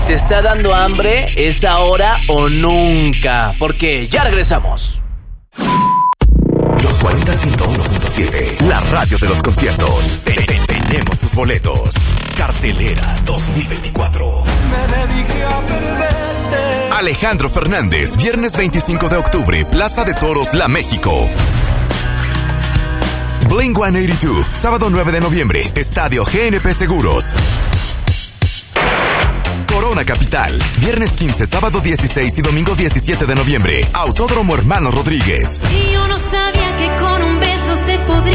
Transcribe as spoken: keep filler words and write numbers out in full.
¿Te está dando hambre? ¿Es ahora o nunca? Porque ya regresamos. Los cuarenta ciento uno punto siete, la radio de los conciertos. Te- te- Tenemos tus boletos. Cartelera dos mil veinticuatro. Me dediqué a perderte. Alejandro Fernández, viernes veinticinco de octubre, Plaza de Toros, La México. Blink ciento ochenta y dos, sábado nueve de noviembre, Estadio G N P Seguros. Corona Capital, viernes quince, sábado dieciséis y domingo diecisiete de noviembre, Autódromo Hermanos Rodríguez. Y yo no sabía